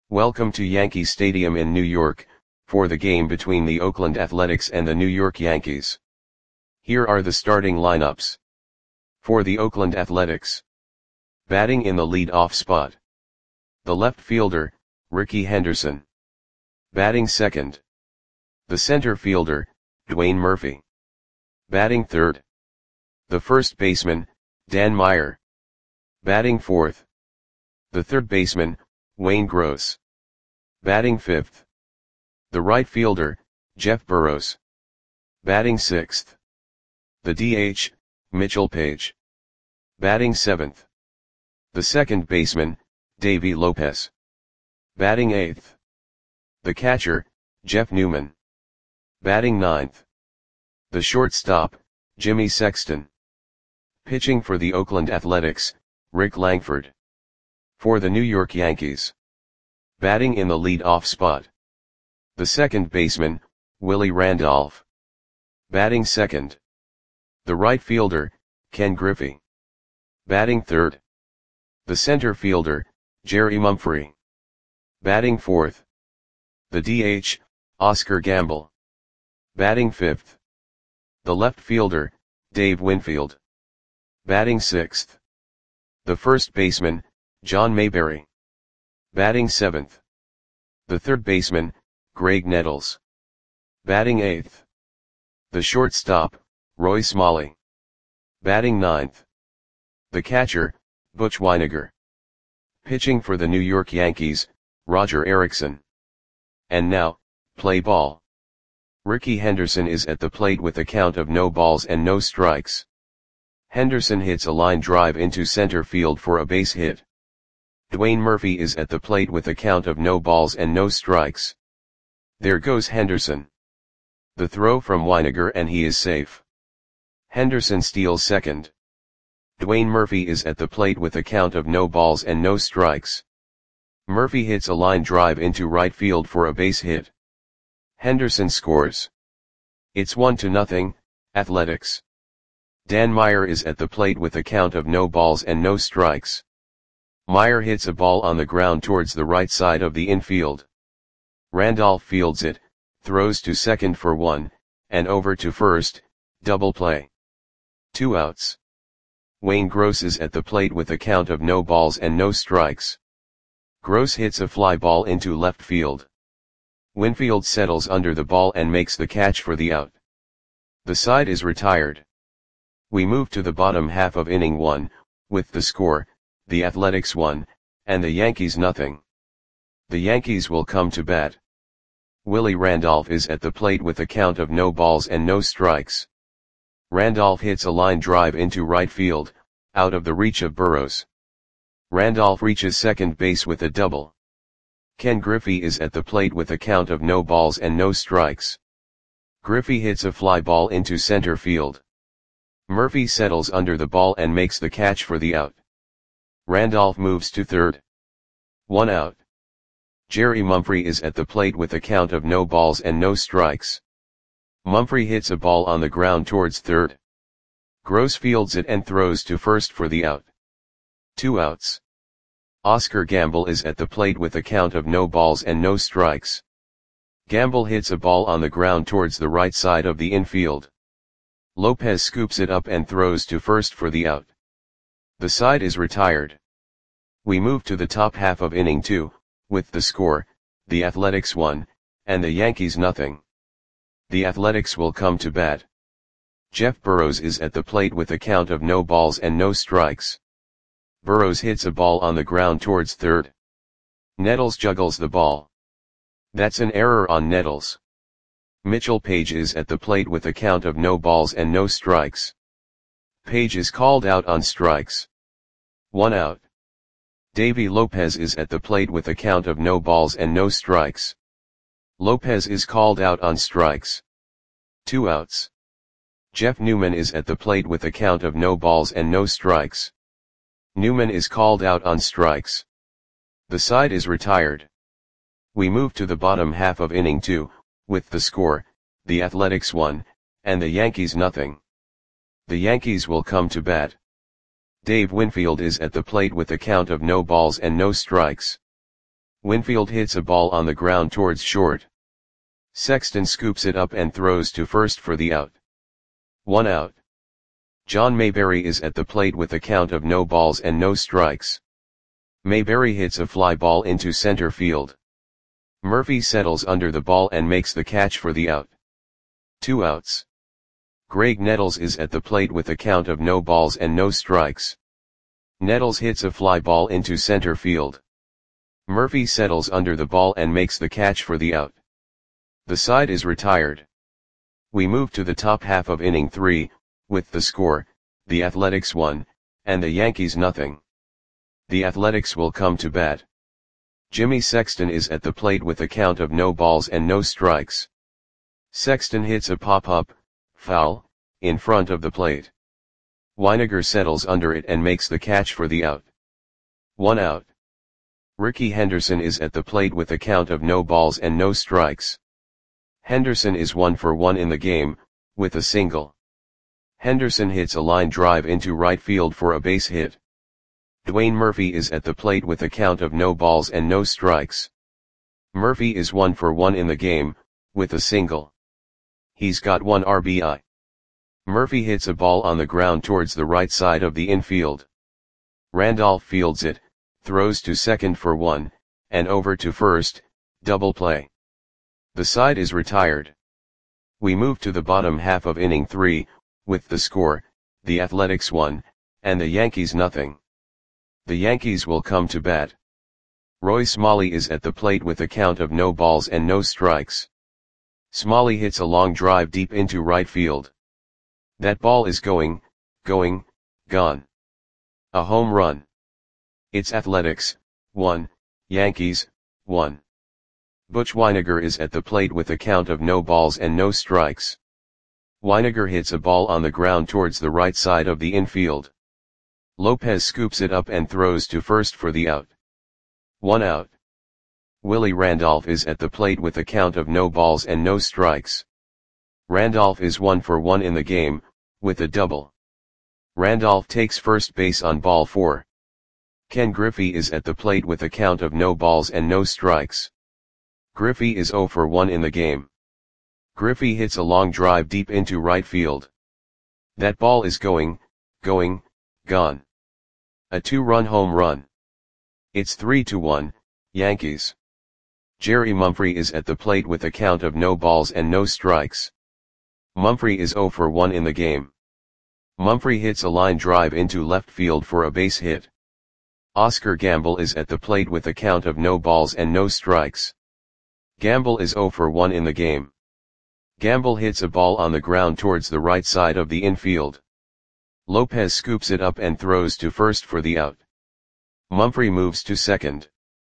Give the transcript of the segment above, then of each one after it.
Welcome to Yankee Stadium in New York, for the game between the Oakland Athletics and the New York Yankees. Here are the starting lineups. For the Oakland Athletics. Batting in the lead-off spot. The left fielder, Rickey Henderson. Batting second. The center fielder, Dwayne Murphy. Batting third. The first baseman, Dan Meyer. Batting fourth. The third baseman, Wayne Gross. Batting fifth. The right fielder, Jeff Burroughs. Batting sixth. The DH, Mitchell Page. Batting seventh. The second baseman, Davey Lopez. Batting eighth. The catcher, Jeff Newman. Batting ninth. The shortstop, Jimmy Sexton. Pitching for the Oakland Athletics, Rick Langford. For the New York Yankees. Batting in the lead-off spot. The second baseman, Willie Randolph. Batting second. The right fielder, Ken Griffey. Batting third. The center fielder, Jerry Mumphrey. Batting fourth. The DH, Oscar Gamble. Batting fifth. The left fielder, Dave Winfield. Batting sixth. The first baseman, John Mayberry. Batting seventh. The third baseman, Greg Nettles. Batting eighth. The shortstop, Roy Smalley. Batting ninth. The catcher, Butch Wynegar. Pitching for the New York Yankees, Roger Erickson. And now, play ball. Rickey Henderson is at the plate with a count of no balls and no strikes. Henderson hits a line drive into center field for a base hit. Dwayne Murphy is at the plate with a count of no balls and no strikes. There goes Henderson. The throw from Wynegar and he is safe. Henderson steals second. Dwayne Murphy is at the plate with a count of no balls and no strikes. Murphy hits a line drive into right field for a base hit. Henderson scores. It's 1-0, Athletics. Dan Meyer is at the plate with a count of no balls and no strikes. Meyer hits a ball on the ground towards the right side of the infield. Randolph fields it, throws to second for one, and over to first, double play. 2 outs. Wayne Gross is at the plate with a count of no balls and no strikes. Gross hits a fly ball into left field. Winfield settles under the ball and makes the catch for the out. The side is retired. We move to the bottom half of inning 1, with the score, the Athletics 1, and the Yankees nothing. The Yankees will come to bat. Willie Randolph is at the plate with a count of no balls and no strikes. Randolph hits a line drive into right field, out of the reach of Burroughs. Randolph reaches second base with a double. Ken Griffey is at the plate with a count of no balls and no strikes. Griffey hits a fly ball into center field. Murphy settles under the ball and makes the catch for the out. Randolph moves to third. 1 out. Jerry Mumphrey is at the plate with a count of no balls and no strikes. Mumphrey hits a ball on the ground towards third. Gross fields it and throws to first for the out. 2 outs. Oscar Gamble is at the plate with a count of no balls and no strikes. Gamble hits a ball on the ground towards the right side of the infield. Lopez scoops it up and throws to first for the out. The side is retired. We move to the top half of inning 2, with the score, the Athletics 1, and the Yankees nothing. The Athletics will come to bat. Jeff Burroughs is at the plate with a count of no balls and no strikes. Burroughs hits a ball on the ground towards third. Nettles juggles the ball. That's an error on Nettles. Mitchell Page is at the plate with a count of no balls and no strikes. Page is called out on strikes. 1 out. Davey Lopez is at the plate with a count of no balls and no strikes. Lopez is called out on strikes. 2 outs. Jeff Newman is at the plate with a count of no balls and no strikes. Newman is called out on strikes. The side is retired. We move to the bottom half of inning 2, with the score, the Athletics 1, and the Yankees nothing. The Yankees will come to bat. Dave Winfield is at the plate with a count of no balls and no strikes. Winfield hits a ball on the ground towards short. Sexton scoops it up and throws to first for the out. 1 out. John Mayberry is at the plate with a count of no balls and no strikes. Mayberry hits a fly ball into center field. Murphy settles under the ball and makes the catch for the out. 2 outs. Greg Nettles is at the plate with a count of no balls and no strikes. Nettles hits a fly ball into center field. Murphy settles under the ball and makes the catch for the out. The side is retired. We move to the top half of inning 3, with the score, the Athletics 1, and the Yankees nothing. The Athletics will come to bat. Jimmy Sexton is at the plate with a count of no balls and no strikes. Sexton hits a pop-up, foul, in front of the plate. Weiniger settles under it and makes the catch for the out. 1 out. Rickey Henderson is at the plate with a count of no balls and no strikes. Henderson is 1 for 1 in the game, with a single. Henderson hits a line drive into right field for a base hit. Dwayne Murphy is at the plate with a count of no balls and no strikes. Murphy is 1 for 1 in the game, with a single. He's got 1 RBI. Murphy hits a ball on the ground towards the right side of the infield. Randolph fields it, throws to second for 1, and over to first, double play. The side is retired. We move to the bottom half of inning 3, with the score, the Athletics 1, and the Yankees nothing. The Yankees will come to bat. Roy Smalley is at the plate with a count of no balls and no strikes. Smalley hits a long drive deep into right field. That ball is going, gone. A home run. It's Athletics, 1, Yankees, 1. Butch Weiniger is at the plate with a count of no balls and no strikes. Weiniger hits a ball on the ground towards the right side of the infield. Lopez scoops it up and throws to first for the out. 1 out. Willie Randolph is at the plate with a count of no balls and no strikes. Randolph is 1 for 1 in the game, with a double. Randolph takes first base on ball 4. Ken Griffey is at the plate with a count of no balls and no strikes. Griffey is 0 for 1 in the game. Griffey hits a long drive deep into right field. That ball is going, gone. A 2-run home run. It's 3-1, Yankees. Jerry Mumphrey is at the plate with a count of no balls and no strikes. Mumphrey is 0 for 1 in the game. Mumphrey hits a line drive into left field for a base hit. Oscar Gamble is at the plate with a count of no balls and no strikes. Gamble is 0 for 1 in the game. Gamble hits a ball on the ground towards the right side of the infield. Lopez scoops it up and throws to first for the out. Mumphrey moves to second.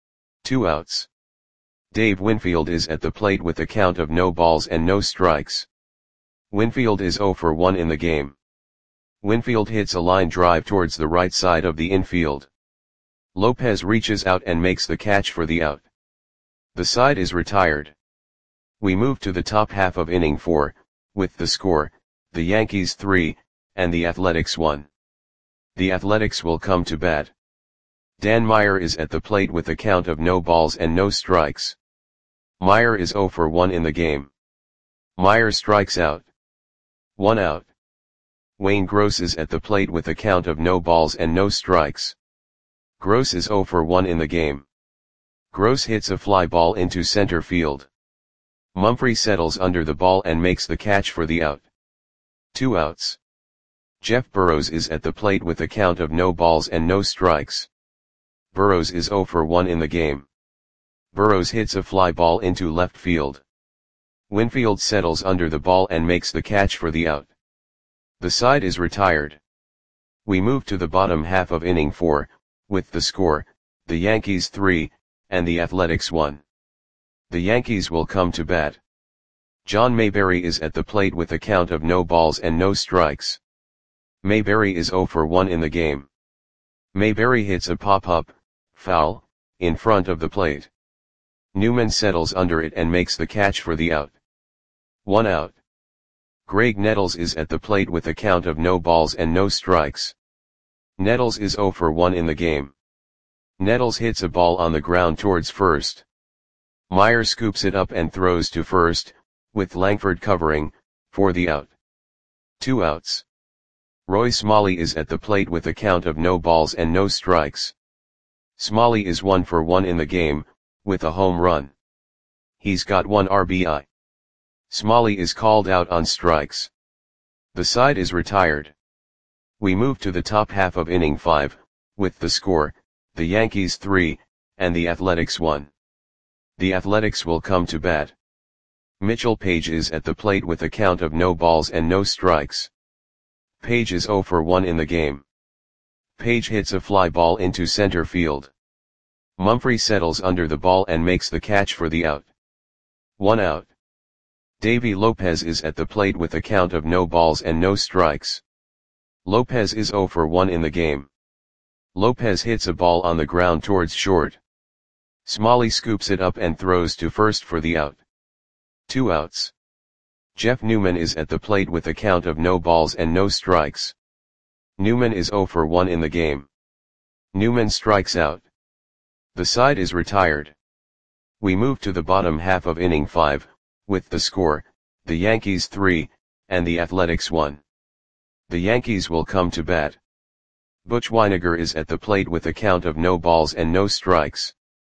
2 outs. Dave Winfield is at the plate with a count of no balls and no strikes. Winfield is 0 for 1 in the game. Winfield hits a line drive towards the right side of the infield. Lopez reaches out and makes the catch for the out. The side is retired. We move to the top half of inning 4, with the score, the Yankees 3, and the Athletics 1. The Athletics will come to bat. Dan Meyer is at the plate with a count of no balls and no strikes. Meyer is 0 for 1 in the game. Meyer strikes out. 1 out. Wayne Gross is at the plate with a count of no balls and no strikes. Gross is 0 for 1 in the game. Gross hits a fly ball into center field. Mumphrey settles under the ball and makes the catch for the out. 2 outs. Jeff Burrows is at the plate with a count of no balls and no strikes. Burrows is 0 for 1 in the game. Burrows hits a fly ball into left field. Winfield settles under the ball and makes the catch for the out. The side is retired. We move to the bottom half of inning 4, with the score, the Yankees 3, and the Athletics 1. The Yankees will come to bat. John Mayberry is at the plate with a count of no balls and no strikes. Mayberry is 0 for 1 in the game. Mayberry hits a pop-up, foul, in front of the plate. Newman settles under it and makes the catch for the out. 1 out. Greg Nettles is at the plate with a count of no balls and no strikes. Nettles is 0 for 1 in the game. Nettles hits a ball on the ground towards first. Meyer scoops it up and throws to first, with Langford covering, for the out. 2 outs. Roy Smalley is at the plate with a count of no balls and no strikes. Smalley is 1 for 1 in the game, with a home run. He's got 1 RBI. Smalley is called out on strikes. The side is retired. We move to the top half of inning 5, with the score, the Yankees 3, and the Athletics 1. The Athletics will come to bat. Mitchell Page is at the plate with a count of no balls and no strikes. Page is 0 for 1 in the game. Page hits a fly ball into center field. Mumphrey settles under the ball and makes the catch for the out. 1 out. Davy Lopez is at the plate with a count of no balls and no strikes. Lopez is 0 for 1 in the game. Lopez hits a ball on the ground towards short. Smalley scoops it up and throws to first for the out. 2 outs. Jeff Newman is at the plate with a count of no balls and no strikes. Newman is 0 for 1 in the game. Newman strikes out. The side is retired. We move to the bottom half of inning 5, with the score, the Yankees 3, and the Athletics 1. The Yankees will come to bat. Butch Wynegar is at the plate with a count of no balls and no strikes.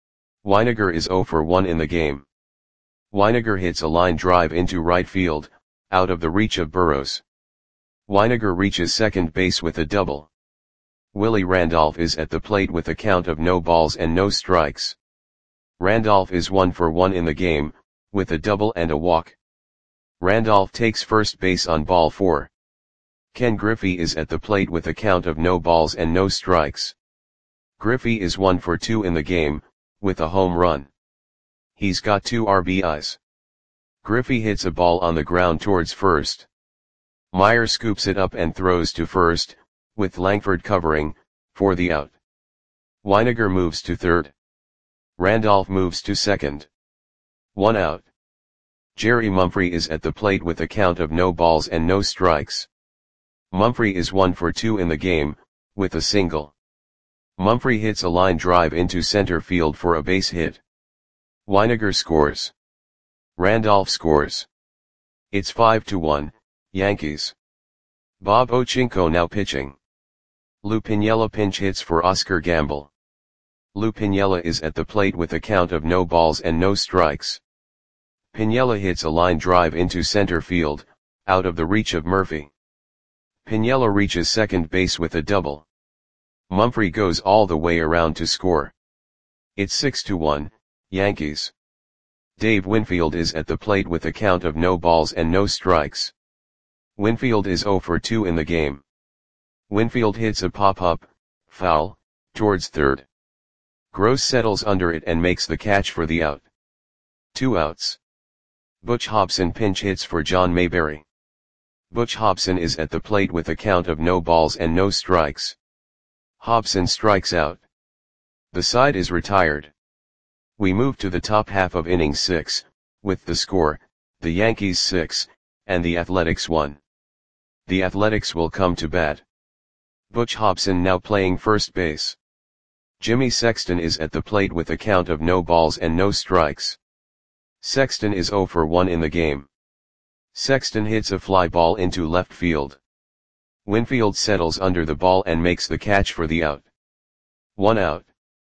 Wynegar is 0 for 1 in the game. Wynegar hits a line drive into right field, out of the reach of Burrows. Wynegar reaches second base with a double. Willie Randolph is at the plate with a count of no balls and no strikes. Randolph is 1 for 1 in the game, with a double and a walk. Randolph takes first base on ball 4. Ken Griffey is at the plate with a count of no balls and no strikes. Griffey is 1 for 2 in the game, with a home run. He's got 2 RBIs. Griffey hits a ball on the ground towards first. Meyer scoops it up and throws to first, with Langford covering, for the out. Wynegar moves to third. Randolph moves to second. 1 out. Jerry Mumphrey is at the plate with a count of no balls and no strikes. Mumphrey is 1 for 2 in the game, with a single. Mumphrey hits a line drive into center field for a base hit. Wynegar scores. Randolph scores. It's 5-1, Yankees. Bob Ochinko now pitching. Lou Piniella pinch hits for Oscar Gamble. Lou Piniella is at the plate with a count of no balls and no strikes. Piniella hits a line drive into center field, out of the reach of Murphy. Piniella reaches second base with a double. Mumphrey goes all the way around to score. It's 6-1, Yankees. Dave Winfield is at the plate with a count of no balls and no strikes. Winfield is 0 for 2 in the game. Winfield hits a pop-up, foul, towards third. Gross settles under it and makes the catch for the out. 2 outs. Butch Hobson pinch hits for John Mayberry. Butch Hobson is at the plate with a count of no balls and no strikes. Hobson strikes out. The side is retired. We move to the top half of inning 6, with the score, the Yankees 6, and the Athletics 1. The Athletics will come to bat. Butch Hobson now playing first base. Jimmy Sexton is at the plate with a count of no balls and no strikes. Sexton is 0 for 1 in the game. Sexton hits a fly ball into left field. Winfield settles under the ball and makes the catch for the out. 1 out.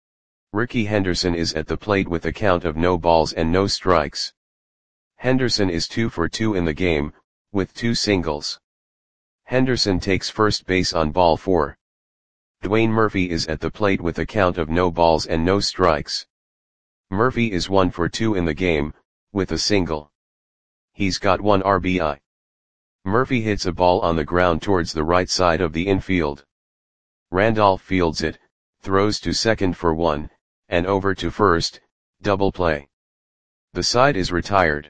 Ricky Henderson is at the plate with a count of no balls and no strikes. Henderson is 2 for 2 in the game, with 2 singles. Henderson takes first base on ball 4. Dwayne Murphy is at the plate with a count of no balls and no strikes. Murphy is 1 for 2 in the game, with a single. He's got 1 RBI. Murphy hits a ball on the ground towards the right side of the infield. Randolph fields it, throws to second for 1, and over to first, double play. The side is retired.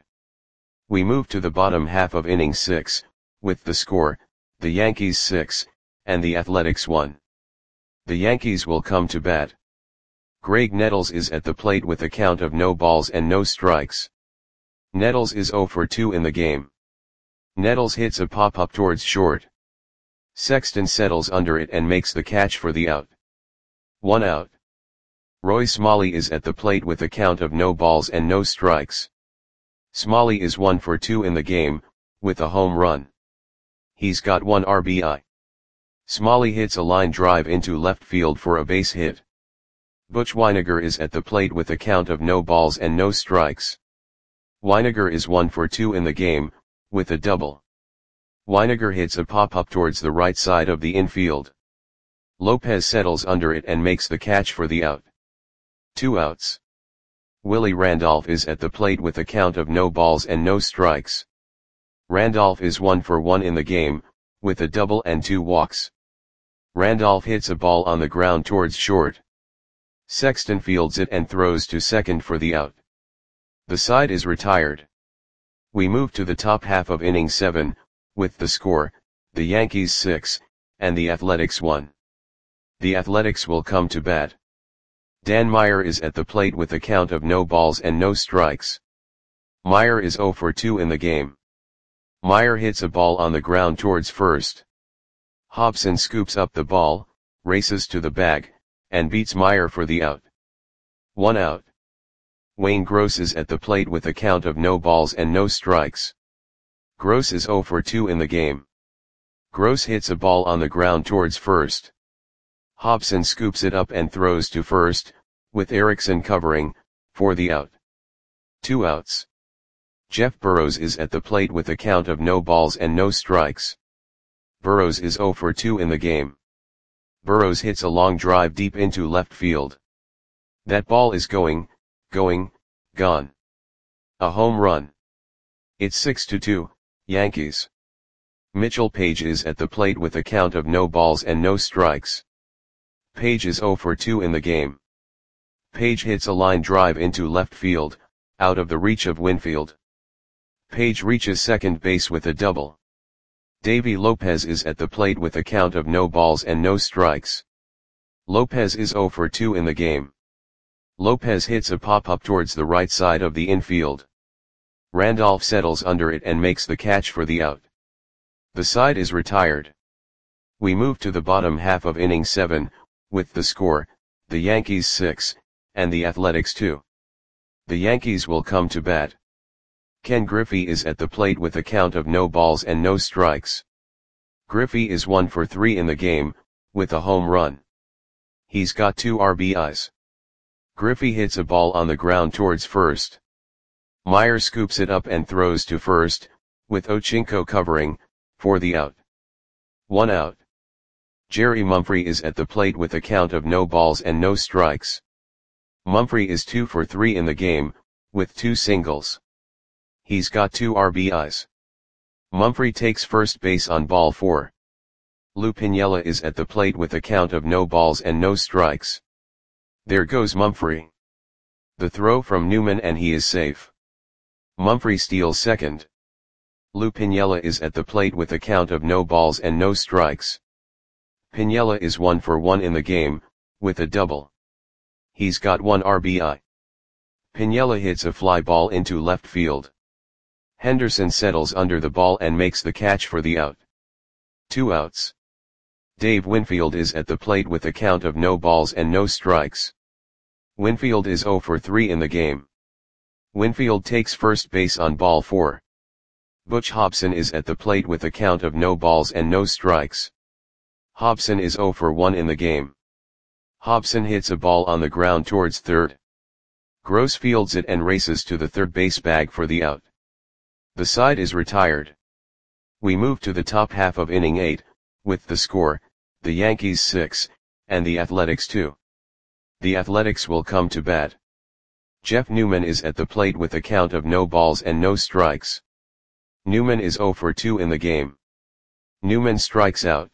We move to the bottom half of inning 6, with the score, the Yankees 6, and the Athletics 1. The Yankees will come to bat. Greg Nettles is at the plate with a count of no balls and no strikes. Nettles is 0 for 2 in the game. Nettles hits a pop-up towards short. Sexton settles under it and makes the catch for the out. 1 out. Roy Smalley is at the plate with a count of no balls and no strikes. Smalley is 1 for 2 in the game, with a home run. He's got 1 RBI. Smalley hits a line drive into left field for a base hit. Butch Wynegar is at the plate with a count of no balls and no strikes. Wynegar is 1 for 2 in the game, with a double. Wynegar hits a pop-up towards the right side of the infield. Lopez settles under it and makes the catch for the out. 2 outs. Willie Randolph is at the plate with a count of no balls and no strikes. Randolph is 1 for 1 in the game, with a double and 2 walks. Randolph hits a ball on the ground towards short. Sexton fields it and throws to second for the out. The side is retired. We move to the top half of inning 7, with the score, the Yankees 6, and the Athletics 1. The Athletics will come to bat. Dan Meyer is at the plate with a count of no balls and no strikes. Meyer is 0 for 2 in the game. Meyer hits a ball on the ground towards first. Hobson scoops up the ball, races to the bag, and beats Meyer for the out. 1 out. Wayne Gross is at the plate with a count of no balls and no strikes. Gross is 0 for 2 in the game. Gross hits a ball on the ground towards first. Hobson scoops it up and throws to first, with Erickson covering, for the out. 2 outs. Jeff Burrows is at the plate with a count of no balls and no strikes. Burrows is 0 for 2 in the game. Burrows hits a long drive deep into left field. That ball is gone. A home run. It's 6-2, Yankees. Mitchell Page is at the plate with a count of no balls and no strikes. Page is 0 for 2 in the game. Page hits a line drive into left field, out of the reach of Winfield. Page reaches second base with a double. Davy Lopez is at the plate with a count of no balls and no strikes. Lopez is 0 for 2 in the game. Lopez hits a pop-up towards the right side of the infield. Randolph settles under it and makes the catch for the out. The side is retired. We move to the bottom half of inning 7, with the score, the Yankees 6, and the Athletics 2. The Yankees will come to bat. Ken Griffey is at the plate with a count of no balls and no strikes. Griffey is 1 for 3 in the game, with a home run. He's got 2 RBIs. Griffey hits a ball on the ground towards first. Meyer scoops it up and throws to first, with Ochinko covering, for the out. 1 out. Jerry Mumphrey is at the plate with a count of no balls and no strikes. Mumphrey is 2 for 3 in the game, with 2 singles. He's got 2 RBIs. Mumphrey takes first base on ball 4. Lou Piniella is at the plate with a count of no balls and no strikes. There goes Mumphrey. The throw from Newman and he is safe. Mumphrey steals second. Lou Piniella is at the plate with a count of no balls and no strikes. Piniella is 1 for 1 in the game, with a double. He's got 1 RBI. Piniella hits a fly ball into left field. Henderson settles under the ball and makes the catch for the out. 2 outs. Dave Winfield is at the plate with a count of no balls and no strikes. Winfield is 0 for 3 in the game. Winfield takes first base on ball 4. Butch Hobson is at the plate with a count of no balls and no strikes. Hobson is 0 for 1 in the game. Hobson hits a ball on the ground towards third. Gross fields it and races to the third base bag for the out. The side is retired. We move to the top half of inning 8, with the score, the Yankees 6, and the Athletics 2. The Athletics will come to bat. Jeff Newman is at the plate with a count of no balls and no strikes. Newman is 0 for 2 in the game. Newman strikes out.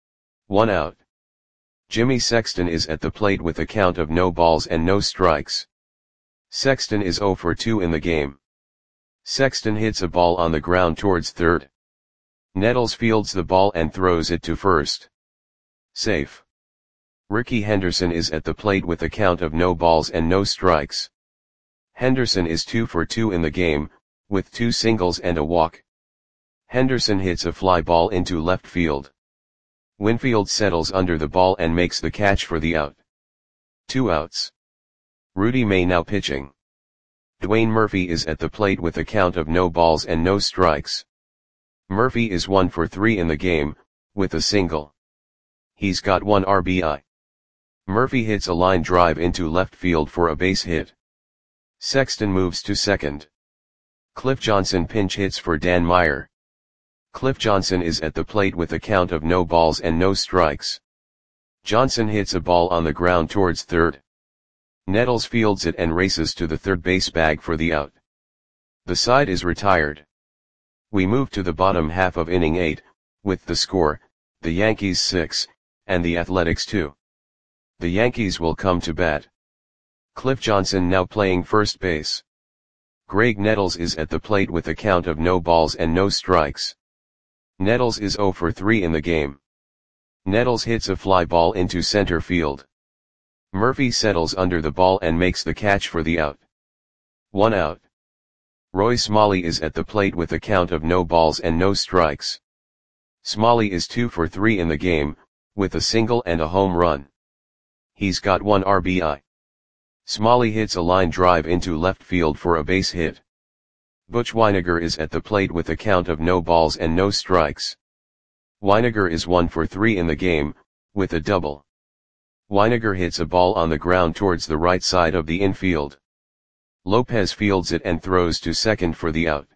1 out. Jimmy Sexton is at the plate with a count of no balls and no strikes. Sexton is 0 for 2 in the game. Sexton hits a ball on the ground towards third. Nettles fields the ball and throws it to first. Safe. Ricky Henderson is at the plate with a count of no balls and no strikes. Henderson is 2 for 2 in the game, with 2 singles and a walk. Henderson hits a fly ball into left field. Winfield settles under the ball and makes the catch for the out. 2 outs. Rudy May now pitching. Dwayne Murphy is at the plate with a count of no balls and no strikes. Murphy is 1 for 3 in the game, with a single. He's got 1 RBI. Murphy hits a line drive into left field for a base hit. Sexton moves to second. Cliff Johnson pinch hits for Dan Meyer. Cliff Johnson is at the plate with a count of no balls and no strikes. Johnson hits a ball on the ground towards third. Nettles fields it and races to the third base bag for the out. The side is retired. We move to the bottom half of inning 8, with the score, the Yankees 6, and the Athletics 2. The Yankees will come to bat. Cliff Johnson now playing first base. Greg Nettles is at the plate with a count of no balls and no strikes. Nettles is 0 for 3 in the game. Nettles hits a fly ball into center field. Murphy settles under the ball and makes the catch for the out. 1 out. Roy Smalley is at the plate with a count of no balls and no strikes. Smalley is 2 for 3 in the game, with a single and a home run. He's got 1 RBI. Smalley hits a line drive into left field for a base hit. Butch Wynegar is at the plate with a count of no balls and no strikes. Wynegar is 1 for 3 in the game, with a double. Wynegar hits a ball on the ground towards the right side of the infield. Lopez fields it and throws to second for the out.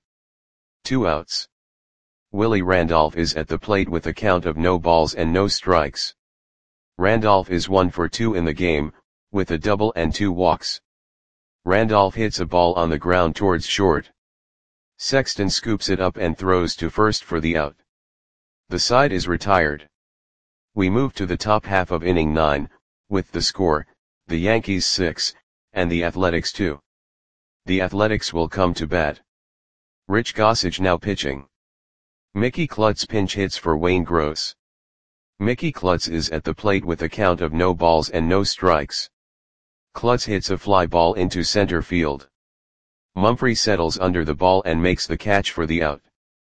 2 outs. Willie Randolph is at the plate with a count of no balls and no strikes. Randolph is 1 for 2 in the game, with a double and 2 walks. Randolph hits a ball on the ground towards short. Sexton scoops it up and throws to first for the out. The side is retired. We move to the top half of inning 9, with the score, the Yankees 6, and the Athletics 2. The Athletics will come to bat. Rich Gossage now pitching. Mickey Klutz pinch hits for Wayne Gross. Mickey Klutz is at the plate with a count of no balls and no strikes. Klutz hits a fly ball into center field. Mumphrey settles under the ball and makes the catch for the out.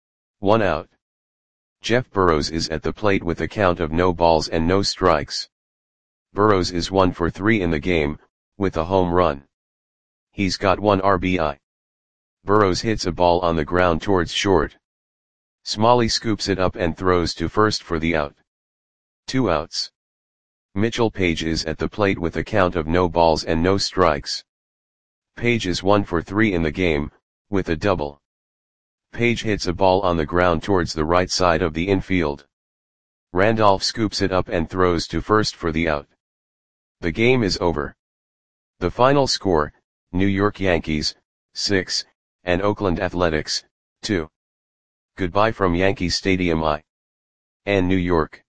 1 out. Jeff Burrows is at the plate with a count of no balls and no strikes. Burrows is 1 for 3 in the game, with a home run. He's got 1 RBI. Burrows hits a ball on the ground towards short. Smalley scoops it up and throws to first for the out. 2 outs. Mitchell Page is at the plate with a count of no balls and no strikes. Page is 1 for 3 in the game, with a double. Page hits a ball on the ground towards the right side of the infield. Randolph scoops it up and throws to first for the out. The game is over. The final score, New York Yankees, 6, and Oakland Athletics, 2. Goodbye from Yankee Stadium in New York.